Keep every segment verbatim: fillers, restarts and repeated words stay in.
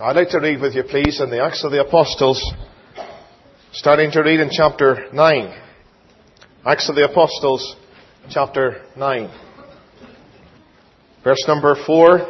I'd like to read with you, please, in the Acts of the Apostles, starting to read in chapter nine. Acts of the Apostles, chapter nine. Verse number four.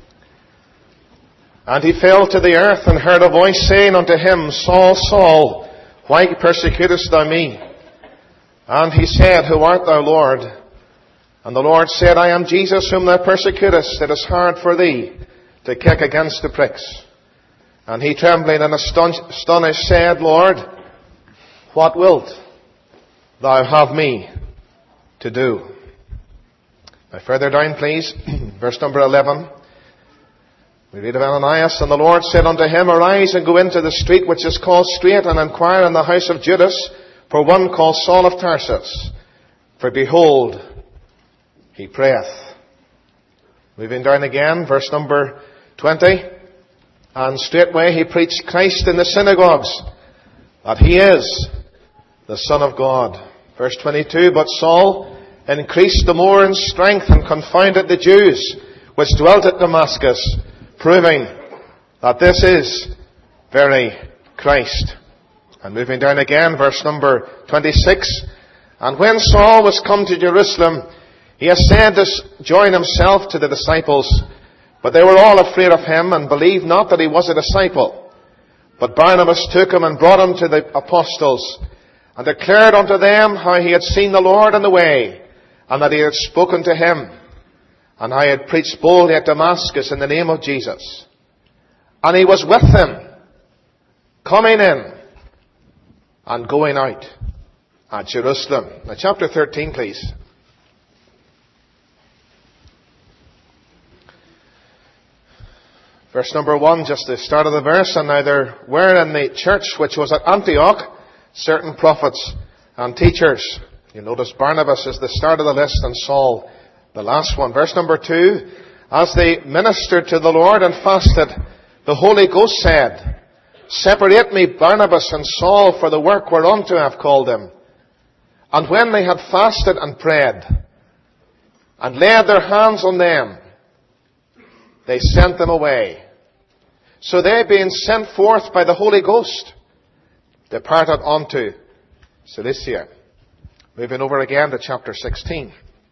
And he fell to the earth and heard a voice saying unto him, Saul, Saul, why persecutest thou me? And he said, Who art thou, Lord? And the Lord said, I am Jesus whom thou persecutest. It is hard for thee to kick against the pricks. And he, trembling and astonished, said, Lord, what wilt thou have me to do? Now further down, please, verse number eleven. We read of Ananias, and the Lord said unto him, Arise and go into the street which is called Straight, and inquire in the house of Judas for one called Saul of Tarsus. For behold, he prayeth. Moving down again, verse number twenty. And straightway he preached Christ in the synagogues, that he is the Son of God. Verse twenty-two, But Saul increased the more in strength and confounded the Jews which dwelt at Damascus, proving that this is very Christ. And moving down again, verse number twenty-six, And when Saul was come to Jerusalem, he essayed to join himself to the disciples, but they were all afraid of him, and believed not that he was a disciple. But Barnabas took him and brought him to the apostles, and declared unto them how he had seen the Lord in the way, and that he had spoken to him, and how he had preached boldly at Damascus in the name of Jesus. And he was with them, coming in and going out at Jerusalem. Now chapter thirteen, please. Verse number one, just the start of the verse. And now there were in the church which was at Antioch certain prophets and teachers. You notice Barnabas is the start of the list and Saul the last one. Verse number two, As they ministered to the Lord and fasted, the Holy Ghost said, Separate me Barnabas and Saul for the work whereunto I have called them. And when they had fasted and prayed, and laid their hands on them, they sent them away. So they, being sent forth by the Holy Ghost, departed unto Cilicia. Moving over again to chapter sixteen.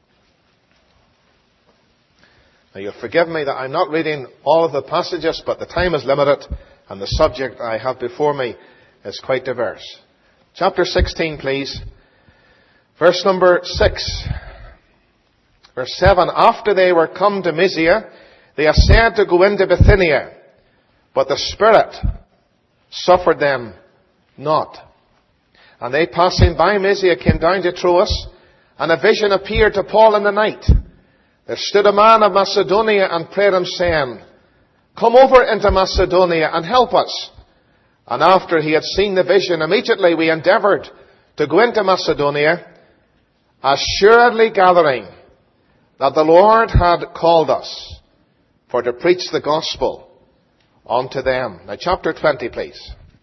Now you'll forgive me that I'm not reading all of the passages, but the time is limited, and the subject I have before me is quite diverse. Chapter sixteen, please. Verse number six. Verse seven. After they were come to Mysia, they essayed to go into Bithynia, but the Spirit suffered them not. And they, passing by Mysia, came down to Troas, and a vision appeared to Paul in the night. There stood a man of Macedonia and prayed him, saying, Come over into Macedonia and help us. And after he had seen the vision, immediately we endeavoured to go into Macedonia, assuredly gathering that the Lord had called us for to preach the gospel unto them. Now chapter twenty, please.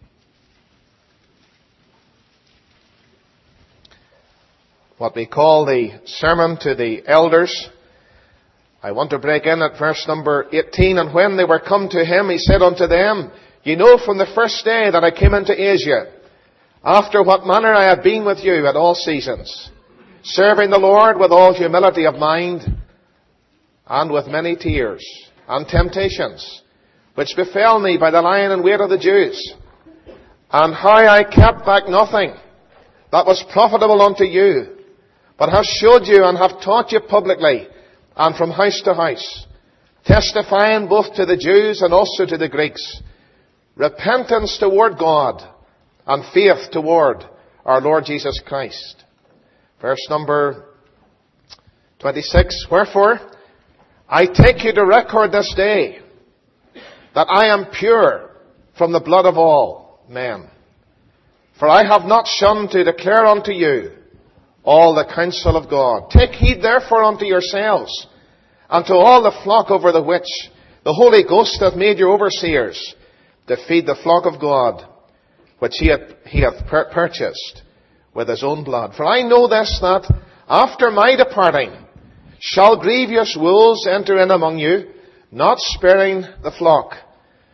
What we call the sermon to the elders. I want to break in at verse number eighteen. And when they were come to him, he said unto them, Ye know from the first day that I came into Asia, after what manner I have been with you at all seasons, serving the Lord with all humility of mind, and with many tears and temptations, which befell me by the lying in wait of the Jews, and how I kept back nothing that was profitable unto you, but have showed you and have taught you publicly, and from house to house, testifying both to the Jews and also to the Greeks, repentance toward God, and faith toward our Lord Jesus Christ. Verse number twenty-six, Wherefore I take you to record this day, that I am pure from the blood of all men. For I have not shunned to declare unto you all the counsel of God. Take heed therefore unto yourselves, and to all the flock over the which the Holy Ghost hath made you overseers, to feed the flock of God, which he hath, he hath pur- purchased with his own blood. For I know this, that after my departing shall grievous wolves enter in among you, not sparing the flock.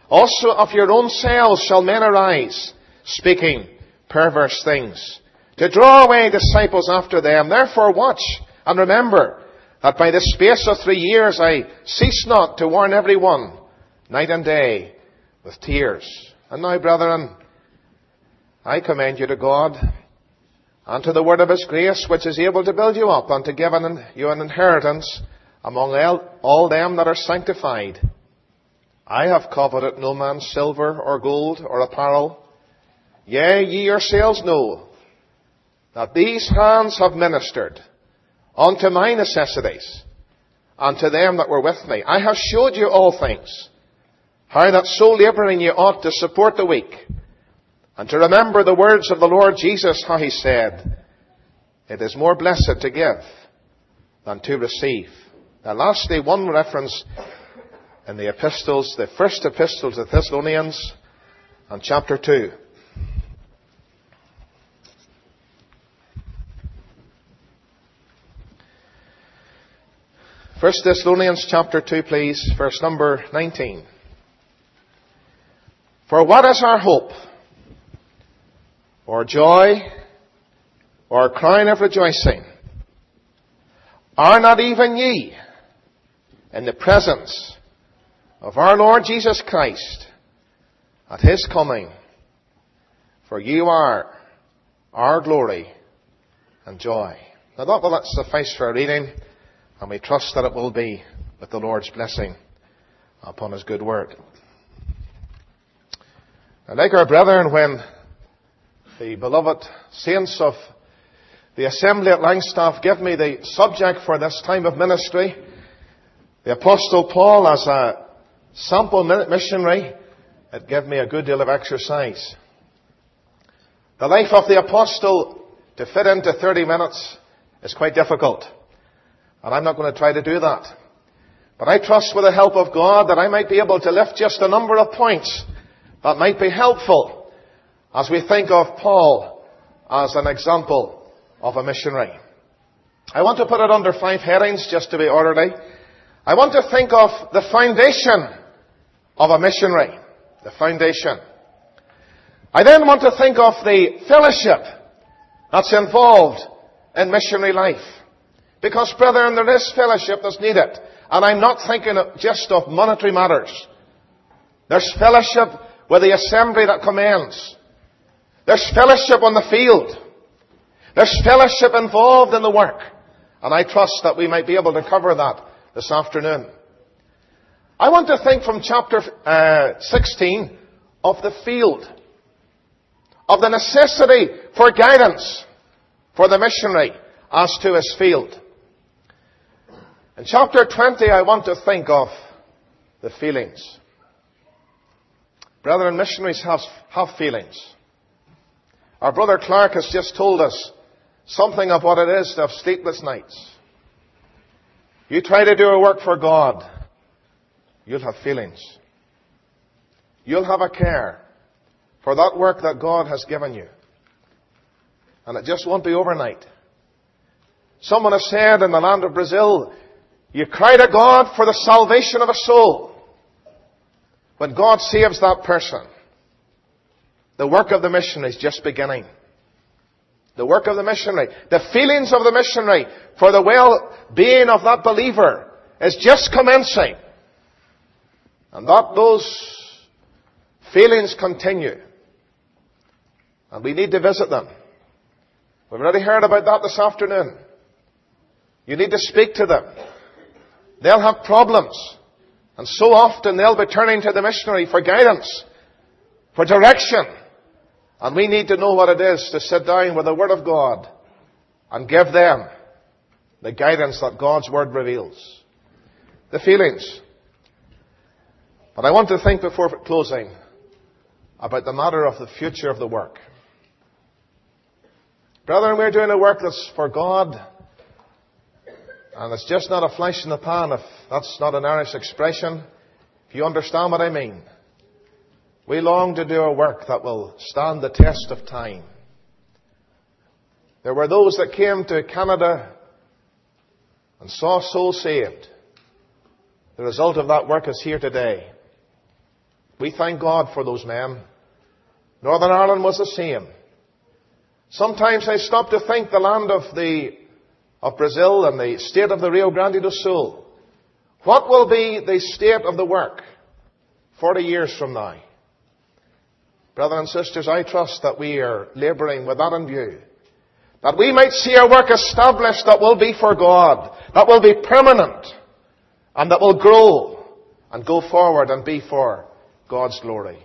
Also of your own selves shall men arise, speaking perverse things, to draw away disciples after them. Therefore watch and remember that by the space of three years I cease not to warn every one, night and day, with tears. And now, brethren, I commend you to God and to the word of his grace, which is able to build you up and to give an, you an inheritance among all, all them that are sanctified. I have coveted no man's silver or gold or apparel. Yea, ye yourselves know that these hands have ministered unto my necessities, and to them that were with me. I have showed you all things, how that so labouring you ought to support the weak, and to remember the words of the Lord Jesus, how he said, it is more blessed to give than to receive. Now lastly, one reference in the epistles, the first epistle to the Thessalonians, and chapter two. First Thessalonians chapter two, please, verse number nineteen. For what is our hope, or joy, or crown of rejoicing? Are not even ye in the presence of our Lord Jesus Christ at his coming? For you are our glory and joy. Now that will suffice for a reading, and we trust that it will be with the Lord's blessing upon his good word. And like our brethren, when the beloved saints of the assembly at Langstaff give me the subject for this time of ministry, the Apostle Paul as a sample missionary, it gave me a good deal of exercise. The life of the Apostle to fit into thirty minutes is quite difficult. And I'm not going to try to do that. But I trust with the help of God that I might be able to lift just a number of points that might be helpful as we think of Paul as an example of a missionary. I want to put it under five headings just to be orderly. I want to think of the foundation of a missionary. The foundation. I then want to think of the fellowship that's involved in missionary life. Because, brethren, there is fellowship that's needed. And I'm not thinking just of monetary matters. There's fellowship with the assembly that commends. There's fellowship on the field. There's fellowship involved in the work. And I trust that we might be able to cover that this afternoon. I want to think from chapter uh, sixteen of the field. Of the necessity for guidance for the missionary as to his field. In chapter twenty, I want to think of the feelings. Brethren, missionaries have, have feelings. Our brother Clark has just told us something of what it is to have sleepless nights. You try to do a work for God, you'll have feelings. You'll have a care for that work that God has given you. And it just won't be overnight. Someone has said in the land of Brazil, you cry to God for the salvation of a soul. When God saves that person, the work of the missionary is just beginning. The work of the missionary, the feelings of the missionary for the well-being of that believer is just commencing. And that those feelings continue. And we need to visit them. We've already heard about that this afternoon. You need to speak to them. They'll have problems. And so often they'll be turning to the missionary for guidance, for direction. And we need to know what it is to sit down with the Word of God and give them the guidance that God's Word reveals. The feelings. But I want to think before closing about the matter of the future of the work. Brethren, we're doing a work that's for God. And it's just not a flash in the pan, if that's not an Irish expression. If you understand what I mean. We long to do a work that will stand the test of time. There were those that came to Canada and saw souls saved. The result of that work is here today. We thank God for those men. Northern Ireland was the same. Sometimes I stop to think the land of the of Brazil and the state of the Rio Grande do Sul. What will be the state of the work forty years from now? Brothers and sisters, I trust that we are labouring with that in view. That we might see a work established that will be for God, that will be permanent, and that will grow and go forward and be for God's glory.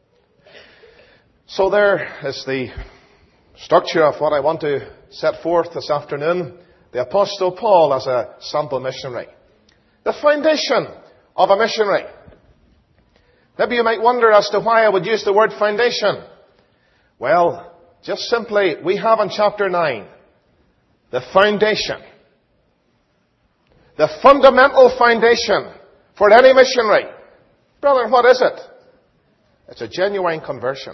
So there is the structure of what I want to set forth this afternoon. The Apostle Paul as a sample missionary. The foundation of a missionary. Maybe you might wonder as to why I would use the word foundation. Well, just simply, we have in chapter nine the foundation. The fundamental foundation for any missionary. Brother, what is it? It's a genuine conversion.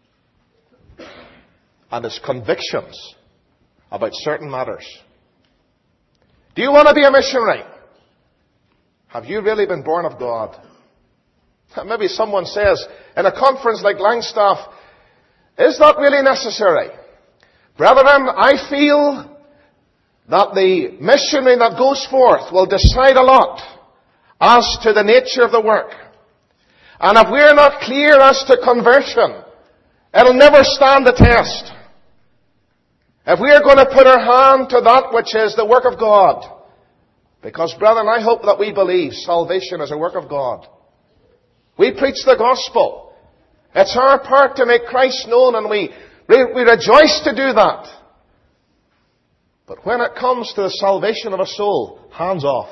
And it's convictions about certain matters. Do you want to be a missionary? Have you really been born of God? Maybe someone says, in a conference like Langstaff, is that really necessary? Brethren, I feel that the missionary that goes forth will decide a lot as to the nature of the work. And if we're not clear as to conversion, it'll never stand the test. If we are going to put our hand to that which is the work of God, because, brethren, I hope that we believe salvation is a work of God. We preach the gospel. It's our part to make Christ known, and we, we rejoice to do that. But when it comes to the salvation of a soul, hands off.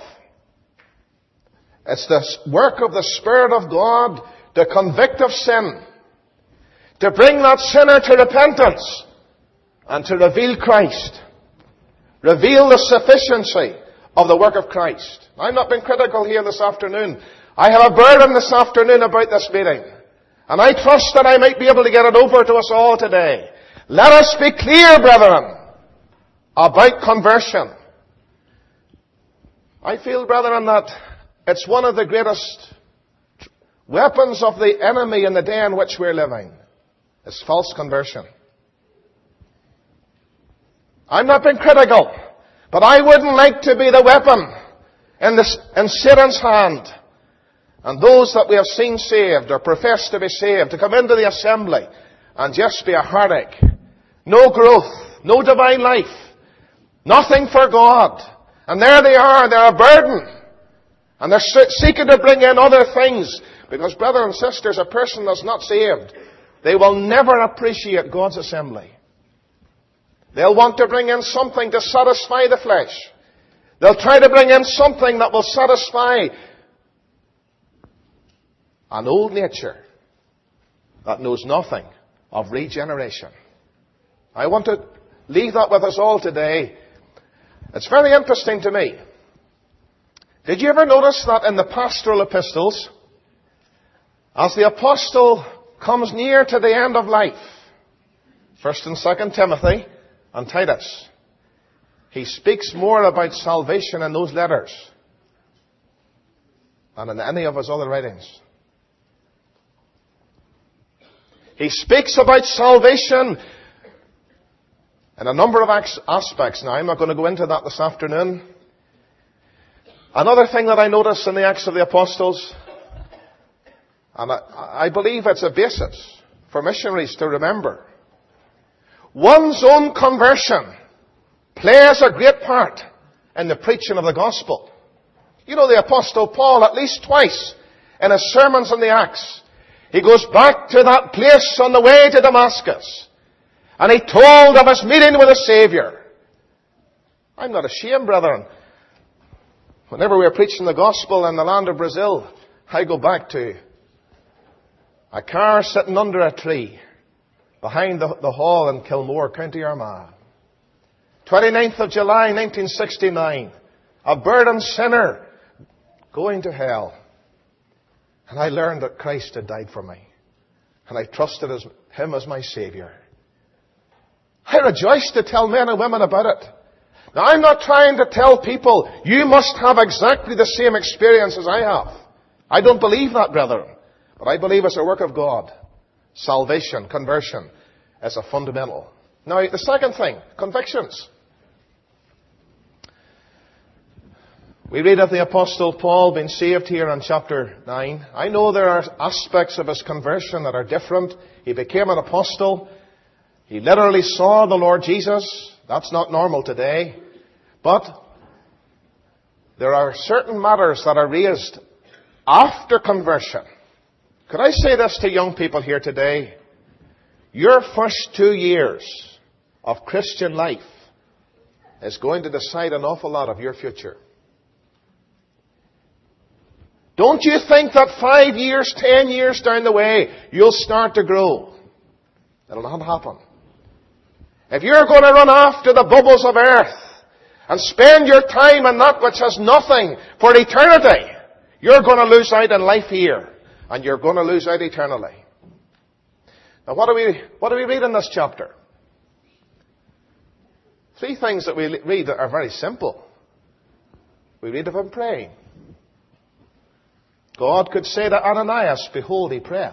It's the work of the Spirit of God to convict of sin, to bring that sinner to repentance, and to reveal Christ. Reveal the sufficiency of the work of Christ. I'm not being critical here this afternoon. I have a burden this afternoon about this meeting. And I trust that I might be able to get it over to us all today. Let us be clear, brethren, about conversion. I feel, brethren, that it's one of the greatest weapons of the enemy in the day in which we're living. It's false conversion. I'm not being critical, but I wouldn't like to be the weapon in, this, in Satan's hand. And those that we have seen saved or profess to be saved, to come into the assembly and just be a heartache. No growth, no divine life, nothing for God. And there they are, they're a burden. And they're seeking to bring in other things. Because, brothers and sisters, a person that's not saved, they will never appreciate God's assembly. They'll want to bring in something to satisfy the flesh. They'll try to bring in something that will satisfy an old nature that knows nothing of regeneration. I want to leave that with us all today. It's very interesting to me. Did you ever notice that in the pastoral epistles, as the apostle comes near to the end of life, First and Second Timothy and Titus, he speaks more about salvation in those letters than in any of his other writings. He speaks about salvation in a number of aspects. Now, I'm not going to go into that this afternoon. Another thing that I notice in the Acts of the Apostles, and I, I believe it's a basis for missionaries to remember, one's own conversion plays a great part in the preaching of the gospel. You know, the Apostle Paul, at least twice in his sermons in the Acts, he goes back to that place on the way to Damascus, and he told of his meeting with the Savior. I'm not ashamed, brethren. Whenever we're preaching the gospel in the land of Brazil, I go back to a car sitting under a tree behind the, the hall in Kilmore, County Armagh. twenty-ninth of July, nineteen sixty-nine. A burdened sinner going to hell. And I learned that Christ had died for me. And I trusted as, Him as my Savior. I rejoiced to tell men and women about it. Now, I'm not trying to tell people, you must have exactly the same experience as I have. I don't believe that, brethren. But I believe it's a work of God. Salvation, conversion, is a fundamental. Now, the second thing, convictions. We read of the Apostle Paul being saved here in chapter nine. I know there are aspects of his conversion that are different. He became an apostle. He literally saw the Lord Jesus. That's not normal today. But there are certain matters that are raised after conversion. Could I say this to young people here today? Your first two years of Christian life is going to decide an awful lot of your future. Don't you think that five years, ten years down the way, you'll start to grow? It'll not happen. If you're going to run after the bubbles of earth and spend your time on that which has nothing for eternity, you're going to lose out in life here, and you're going to lose out eternally. Now, what do we, what do we read in this chapter? Three things that we read that are very simple. We read of him praying. God could say to Ananias, behold, he prayeth.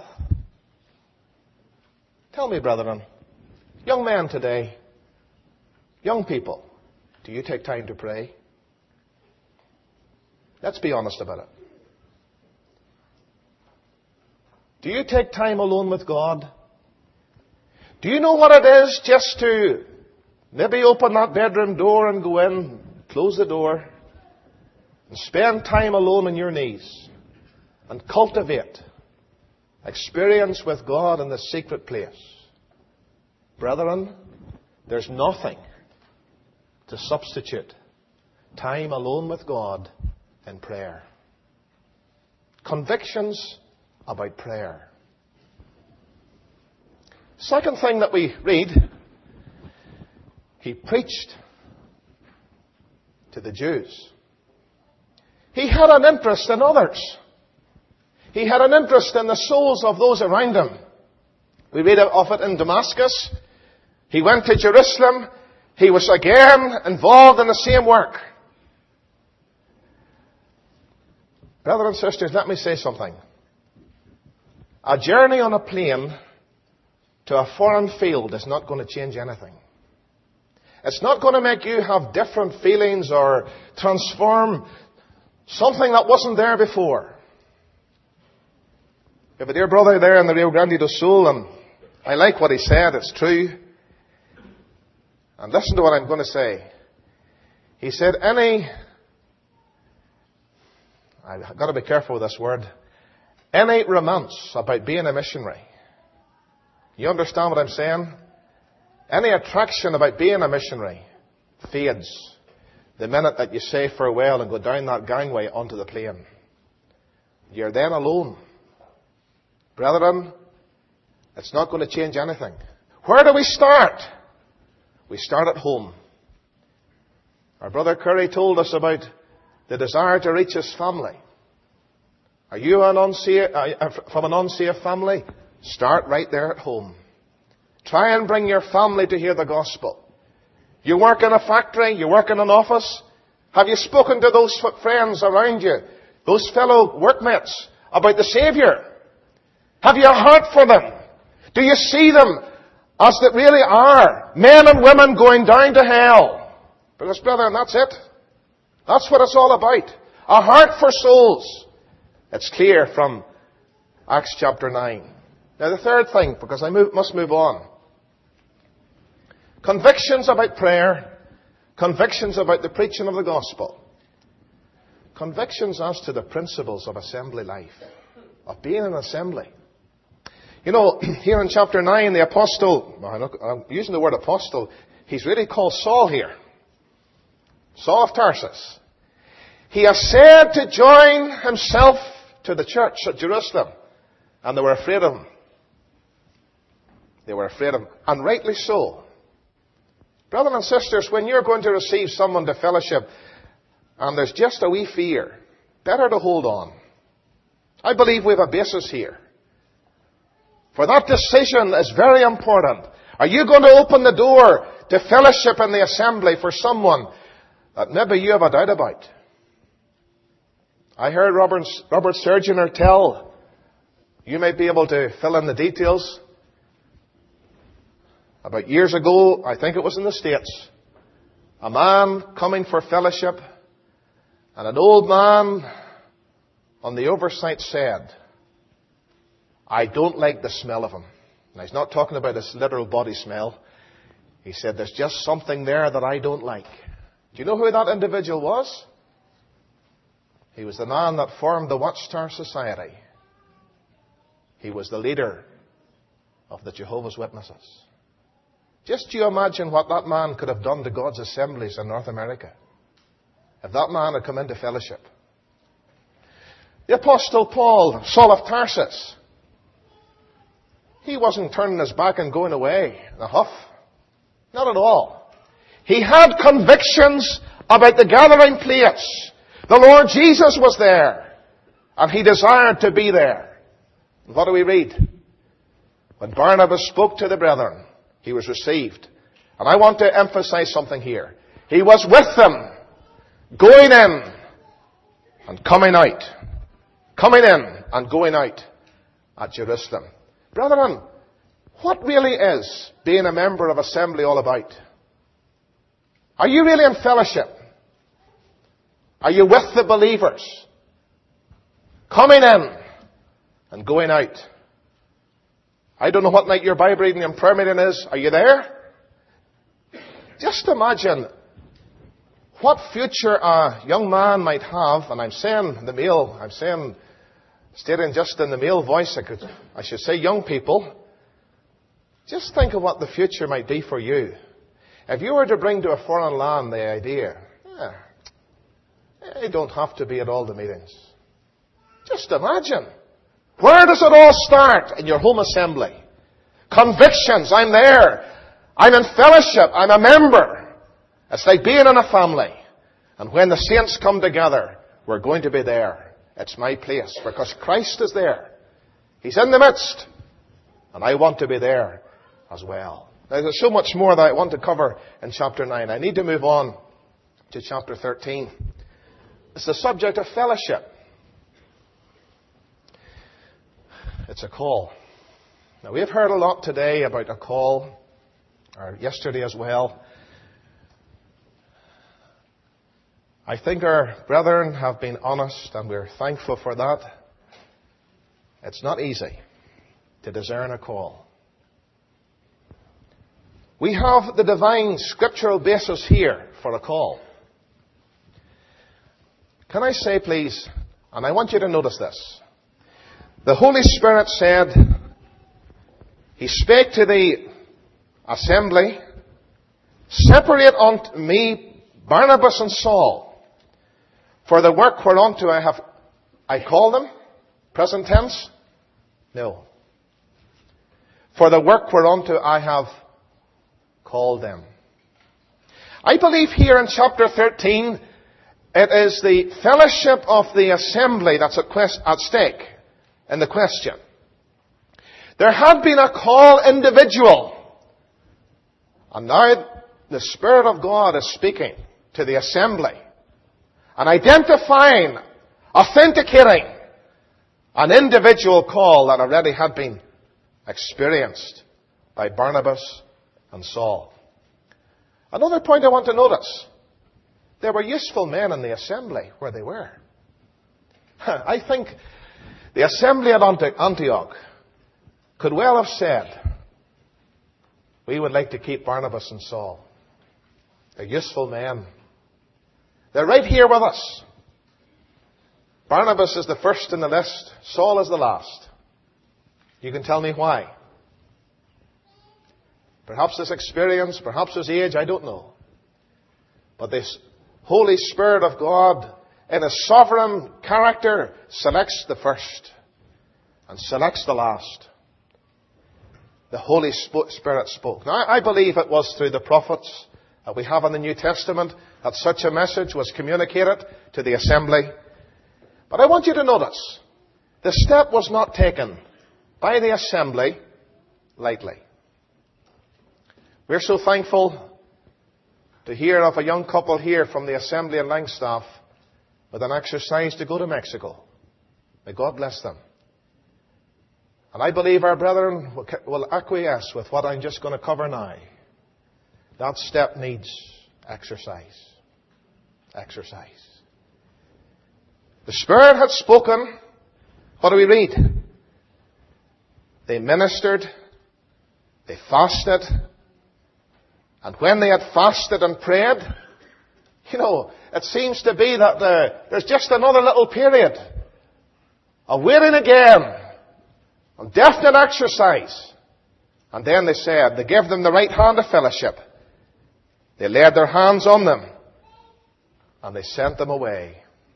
Tell me, brethren, young men today, young people, do you take time to pray? Let's be honest about it. Do you take time alone with God? Do you know what it is just to maybe open that bedroom door and go in, close the door, and spend time alone on your knees and cultivate experience with God in the secret place? Brethren, there's nothing to substitute time alone with God in prayer. Convictions about prayer. Second thing that we read, he preached to the Jews. He had an interest in others. He had an interest in the souls of those around him. We read of it in Damascus. He went to Jerusalem. He was again involved in the same work. Brothers and sisters, let me say something. A journey on a plane to a foreign field is not going to change anything. It's not going to make you have different feelings or transform something that wasn't there before. We have a dear brother there in the Rio Grande do Sul, and I like what he said. It's true. And listen to what I'm going to say. He said, any, I've got to be careful with this word, any romance about being a missionary. You understand what I'm saying? Any attraction about being a missionary fades the minute that you say farewell and go down that gangway onto the plane. You're then alone. Brethren, it's not going to change anything. Where do we start? We start at home. Our brother Curry told us about the desire to reach his family. Are you an unsafe, uh, from an unsafe family? Start right there at home. Try and bring your family to hear the gospel. You work in a factory, you work in an office. Have you spoken to those friends around you, those fellow workmates, about the Savior? Have you a heart for them? Do you see them as they really are? Men and women going down to hell. Because, brethren, that's it. That's what it's all about. A heart for souls. It's clear from Acts chapter nine. Now the third thing, because I move, must move on. Convictions about prayer. Convictions about the preaching of the gospel. Convictions as to the principles of assembly life. Of being an assembly. You know, here in chapter nine, the apostle, I'm using the word apostle, he's really called Saul here. Saul of Tarsus. He has said to join himself to the church at Jerusalem. And they were afraid of him. They were afraid of him. And rightly so. Brothers and sisters, when you're going to receive someone to fellowship and there's just a wee fear, better to hold on. I believe we have a basis here. For that decision is very important. Are you going to open the door to fellowship in the assembly for someone that maybe you have a doubt about? I heard Robert, Robert Surgeoner tell You might be able to fill in the details. About years ago, I think it was in the States, a man coming for fellowship, and an old man on the oversight said, I don't like the smell of him. Now, he's not talking about his literal body smell. He said, there's just something there that I don't like. Do you know who that individual was? He was the man that formed the Watchtower Society. He was the leader of the Jehovah's Witnesses. Just do you imagine what that man could have done to God's assemblies in North America if that man had come into fellowship? The Apostle Paul, Saul of Tarsus, he wasn't turning his back and going away in a huff. Not at all. He had convictions about the gathering place. The Lord Jesus was there, and he desired to be there. And what do we read? When Barnabas spoke to the brethren, he was received. And I want to emphasize something here. He was with them, going in and coming out. Coming in and going out at Jerusalem. Brethren, what really is being a member of assembly all about? Are you really in fellowship? Are you with the believers? Coming in and going out. I don't know what night your Bible reading and prayer meeting is. Are you there? Just imagine what future a young man might have, and I'm saying the male, I'm saying, stating just in the male voice, I could, I should say young people. Just think of what the future might be for you. If you were to bring to a foreign land the idea, yeah, you don't have to be at all the meetings. Just imagine. Where does it all start? In your home assembly. Convictions, I'm there. I'm in fellowship. I'm a member. It's like being in a family. And when the saints come together, we're going to be there. It's my place because Christ is there. He's in the midst. And I want to be there as well. Now, there's so much more that I want to cover in chapter nine. I need to move on to chapter thirteen. It's the subject of fellowship. It's a call. Now, we've heard a lot today about a call, or yesterday as well. I think our brethren have been honest, and we're thankful for that. It's not easy to discern a call. We have the divine scriptural basis here for a call. Can I say, please, and I want you to notice this. The Holy Spirit said, He spake to the assembly, separate unto me Barnabas and Saul, for the work whereunto I have, I call them, present tense? No. For the work whereunto I have called them. I believe here in chapter thirteen, it is the fellowship of the assembly that's at, quest, at stake in the question. There had been a call individual. And now the Spirit of God is speaking to the assembly and identifying, authenticating an individual call that already had been experienced by Barnabas and Saul. Another point I want to notice. There were useful men in the assembly where they were. I think the assembly at Antioch could well have said, we would like to keep Barnabas and Saul. They're useful men. They're right here with us. Barnabas is the first in the list. Saul is the last. You can tell me why. Perhaps his experience, perhaps his age, I don't know. But this Holy Spirit of God, in His sovereign character, selects the first and selects the last. The Holy Spirit spoke. Now, I believe it was through the prophets that we have in the New Testament that such a message was communicated to the assembly. But I want you to notice, the step was not taken by the assembly lightly. We're so thankful to hear of a young couple here from the assembly in Langstaff with an exercise to go to Mexico. May God bless them. And I believe our brethren will acquiesce with what I'm just going to cover now. That step needs exercise. Exercise. The Spirit had spoken. What do we read? They ministered. They fasted. And when they had fasted and prayed, you know, it seems to be that uh, there's just another little period of waiting again. On definite exercise. And then they said, they gave them the right hand of fellowship. They laid their hands on them. And they sent them away.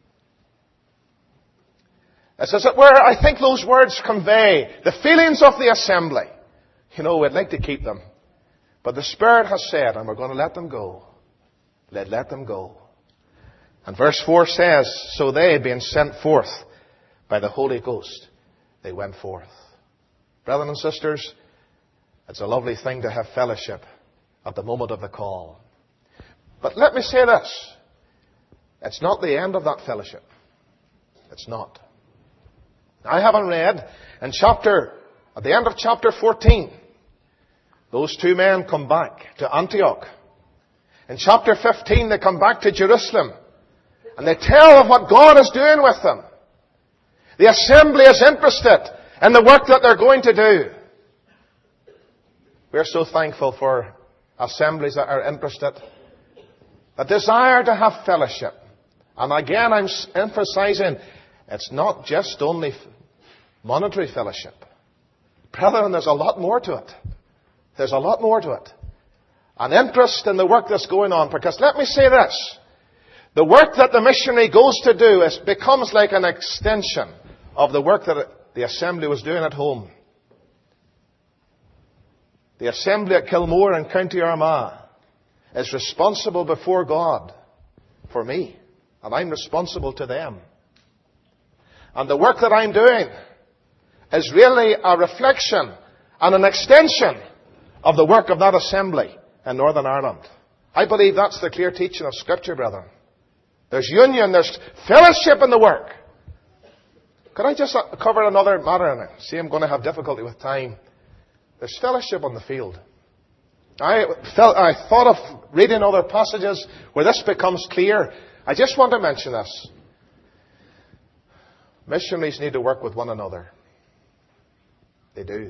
It's as it were, I think those words convey the feelings of the assembly. You know, we'd like to keep them. But the Spirit has said, and we're going to let them go. Let, let them go. And verse four says, so they, being sent forth by the Holy Ghost, they went forth. Brothers and sisters, it's a lovely thing to have fellowship at the moment of the call. But let me say this. It's not the end of that fellowship. It's not. I haven't read in chapter, at the end of chapter fourteen, those two men come back to Antioch. In chapter fifteen, they come back to Jerusalem. And they tell of what God is doing with them. The assembly is interested in the work that they're going to do. We're so thankful for assemblies that are interested, that desire to have fellowship. And again, I'm emphasizing, it's not just only monetary fellowship. Brethren, there's a lot more to it. There's a lot more to it. An interest in the work that's going on. Because let me say this. The work that the missionary goes to do is, becomes like an extension of the work that the assembly was doing at home. The assembly at Kilmore in County Armagh is responsible before God for me. And I'm responsible to them. And the work that I'm doing is really a reflection and an extension of the work of that assembly in Northern Ireland. I believe that's the clear teaching of Scripture, brethren. There's union, there's fellowship in the work. Could I just cover another matter? And I see I'm going to have difficulty with time. There's fellowship on the field. I felt, I thought of reading other passages where this becomes clear. I just want to mention this. Missionaries need to work with one another. They do.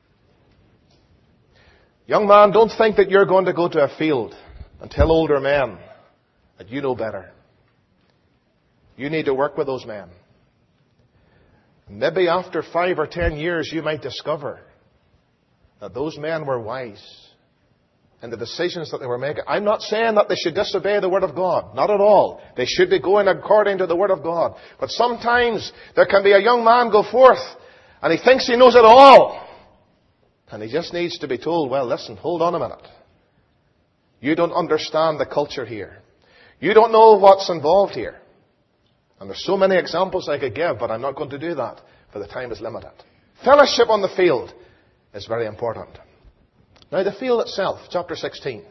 Young man, don't think that you're going to go to a field and tell older men that you know better. You need to work with those men. Maybe after five or ten years you might discover that those men were wise in the decisions that they were making. I'm not saying that they should disobey the Word of God. Not at all. They should be going according to the Word of God. But sometimes there can be a young man go forth and he thinks he knows it all. And he just needs to be told, well, listen, hold on a minute. You don't understand the culture here. You don't know what's involved here. And there's so many examples I could give, but I'm not going to do that, for the time is limited. Fellowship on the field is very important. Now the field itself, chapter sixteen.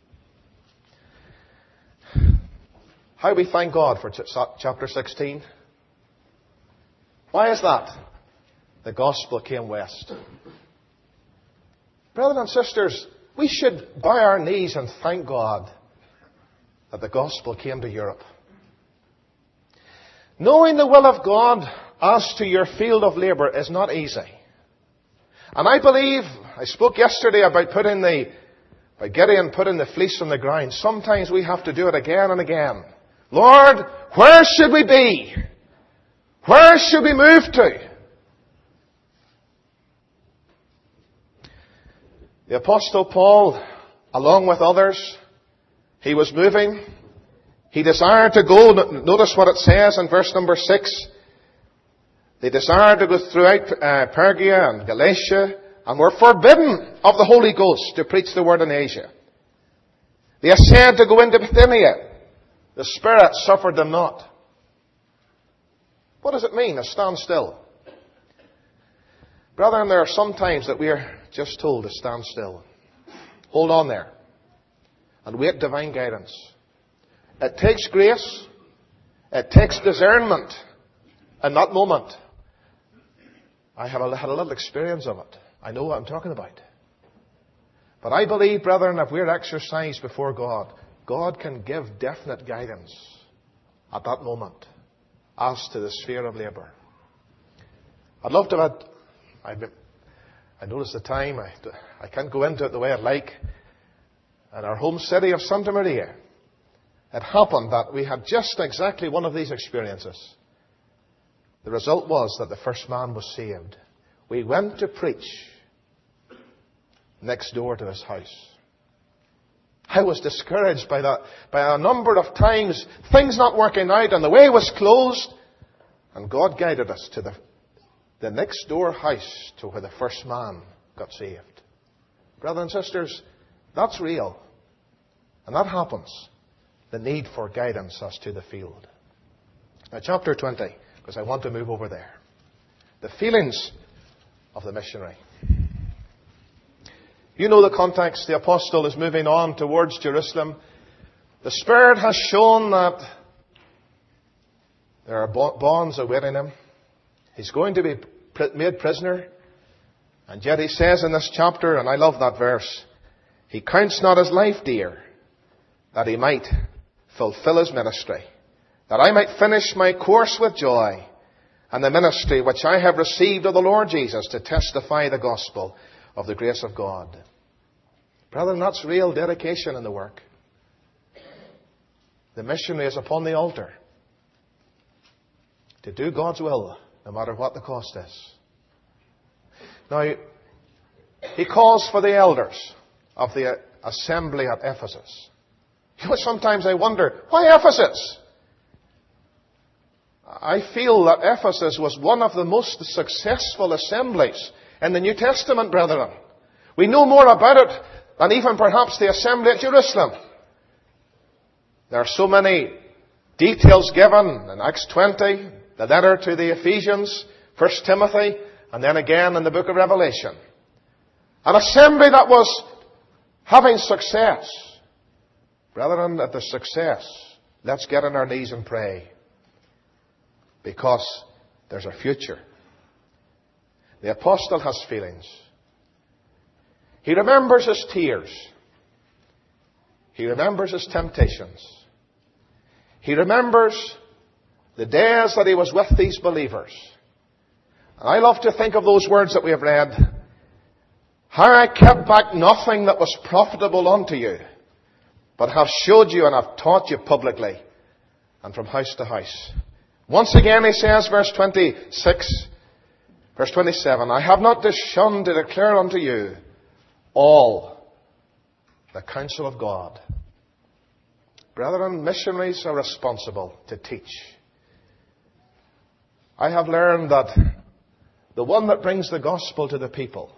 How we thank God for chapter sixteen. Why is that? The gospel came west. Brothers and sisters, we should bow our knees and thank God that the gospel came to Europe. Knowing the will of God as to your field of labour is not easy. And I believe, I spoke yesterday about putting the, by Gideon putting the fleece on the ground. Sometimes we have to do it again and again. Lord, where should we be? Where should we move to? The Apostle Paul, along with others, he was moving. He desired to go. Notice what it says in verse number six. They desired to go throughout uh, Pergia and Galatia and were forbidden of the Holy Ghost to preach the word in Asia. They essayed to go into Bithynia. The Spirit suffered them not. What does it mean, to stand still? Brethren, there are some times that we are just told to stand still. Hold on there. And wait divine guidance. It takes grace. It takes discernment in that moment. I have a, had a little experience of it. I know what I'm talking about. But I believe, brethren, if we're exercised before God, God can give definite guidance at that moment as to the sphere of labour. I'd love to have, I've been, I noticed the time, I, I can't go into it the way I'd like. In our home city of Santa Maria, it happened that we had just exactly one of these experiences. The result was that the first man was saved. We went to preach next door to his house. I was discouraged by that, by a number of times, things not working out, and the way was closed. And God guided us to the, the next door house to where the first man got saved. Brothers and sisters, that's real. And that happens. The need for guidance as to the field. Now, chapter twenty, because I want to move over there. The feelings of the missionary. You know the context. The apostle is moving on towards Jerusalem. The Spirit has shown that there are bonds awaiting him. He's going to be made prisoner. And yet he says in this chapter, and I love that verse, he counts not his life dear, that he might fulfill his ministry, that I might finish my course with joy, and the ministry which I have received of the Lord Jesus to testify the gospel of the grace of God. Brethren, that's real dedication in the work. The missionary is upon the altar to do God's will, no matter what the cost is. Now, he calls for the elders of the assembly at Ephesus. You know, sometimes I wonder, why Ephesus? I feel that Ephesus was one of the most successful assemblies in the New Testament, brethren. We know more about it than even perhaps the assembly at Jerusalem. There are so many details given in Acts twenty, the letter to the Ephesians, First Timothy, and then again in the book of Revelation. An assembly that was having success. Brethren, at the success, let's get on our knees and pray. Because there's a future. The apostle has feelings. He remembers his tears. He remembers his temptations. He remembers the days that he was with these believers. And I love to think of those words that we have read. How I kept back nothing that was profitable unto you, but have showed you and have taught you publicly and from house to house. Once again he says, verse twenty-six, verse twenty-seven, I have not shunned to declare unto you all the counsel of God. Brethren, missionaries are responsible to teach. I have learned that the one that brings the gospel to the people,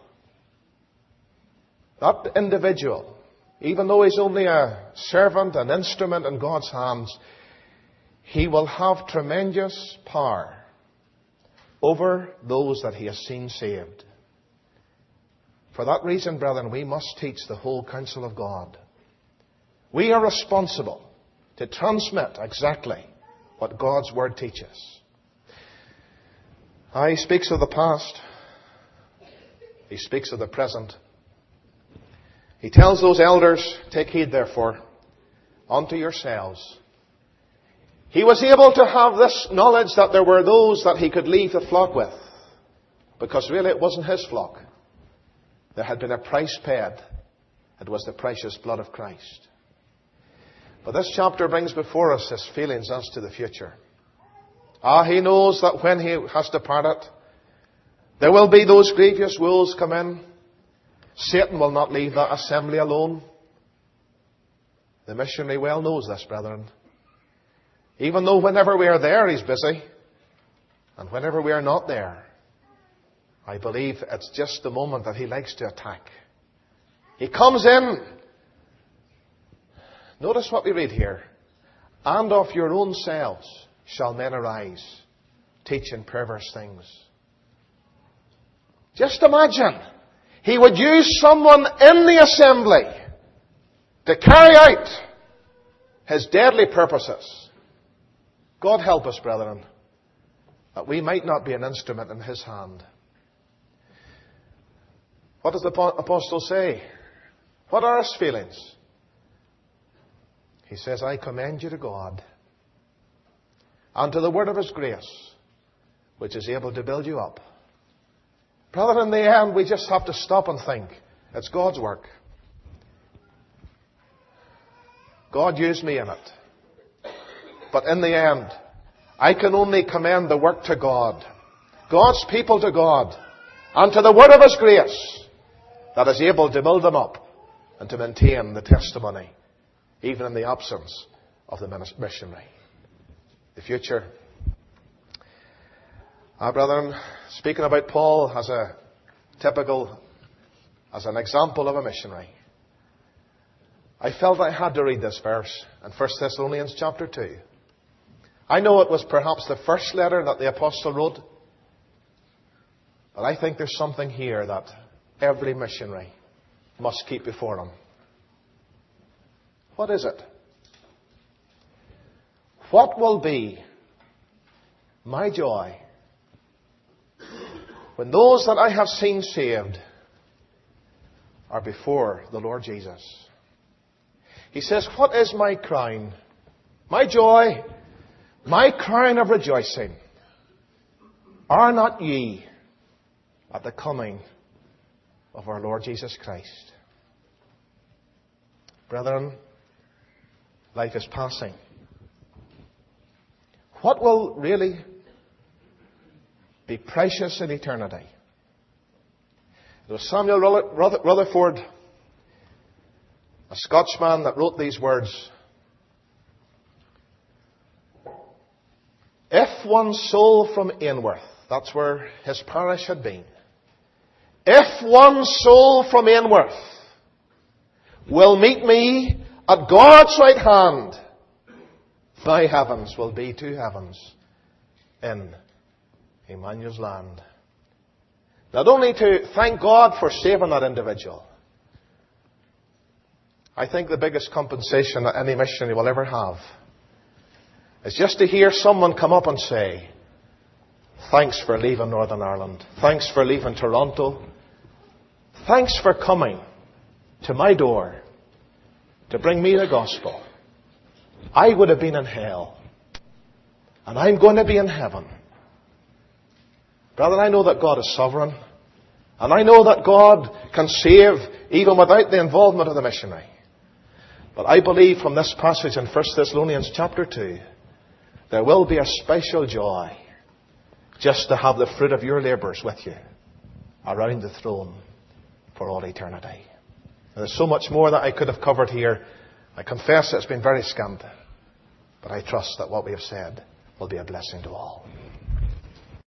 that individual, even though he's only a servant, an instrument in God's hands, he will have tremendous power over those that he has seen saved. For that reason, brethren, we must teach the whole counsel of God. We are responsible to transmit exactly what God's Word teaches. Ah, he speaks of the past. He speaks of the present. He tells those elders, take heed therefore unto yourselves. He was able to have this knowledge that there were those that he could leave the flock with. Because really it wasn't his flock. There had been a price paid. It was the precious blood of Christ. But this chapter brings before us his feelings as to the future. Ah, he knows that when he has departed, there will be those grievous wolves come in. Satan will not leave that assembly alone. The missionary well knows this, brethren. Even though whenever we are there, he's busy. And whenever we are not there, I believe it's just the moment that he likes to attack. He comes in. Notice what we read here. And of your own selves shall men arise, teaching perverse things. Just imagine. He would use someone in the assembly to carry out his deadly purposes. God help us, brethren, that we might not be an instrument in his hand. what does the apostle say? What are his feelings? He says, I commend you to God and to the word of his grace, which is able to build you up. Brother, in the end, we just have to stop and think. It's God's work. God used me in it. But in the end, I can only commend the work to God, God's people to God, and to the word of his grace that is able to build them up and to maintain the testimony, even in the absence of the missionary. The future. Ah, brethren, speaking about Paul as a typical, as an example of a missionary, I felt I had to read this verse in First Thessalonians chapter two. I know it was perhaps the first letter that the apostle wrote, but I think there's something here that every missionary must keep before him. What is it? What will be my joy when those that I have seen saved are before the Lord Jesus? He says, what is my crown? My joy, my crown of rejoicing. Are not ye at the coming of our Lord Jesus Christ? Brethren, life is passing. What will really be precious in eternity? It was Samuel Rutherford, a Scotsman, that wrote these words. If one soul from Ainsworth, that's where his parish had been, if one soul from Ainsworth will meet me at God's right hand, my heavens will be two heavens in Emmanuel's land. Not only to thank God for saving that individual, I think the biggest compensation that any missionary will ever have is just to hear someone come up and say, thanks for leaving Northern Ireland. Thanks for leaving Toronto. Thanks for coming to my door to bring me the gospel. I would have been in hell, and I'm going to be in heaven. Brother, I know that God is sovereign, and I know that God can save even without the involvement of the missionary. But I believe from this passage in First Thessalonians chapter two, there will be a special joy just to have the fruit of your labours with you around the throne for all eternity. And there's so much more that I could have covered here. I confess it's been very scant, but I trust that what we have said will be a blessing to all.